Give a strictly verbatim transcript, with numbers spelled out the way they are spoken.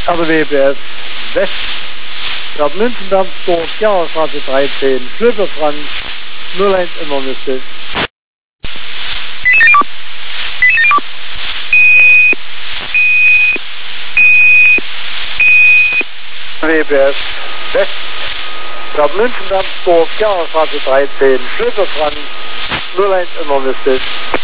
Also W B S West, Stadt München, Dammsdorf, Jahresstraße dreizehn, Schlüpper Franz, null eins Immernüsse. W B S West, Stadt München, Dammsdorf, Jahresstraße dreizehn, Schlüpper Franz, null eins Immernüsse.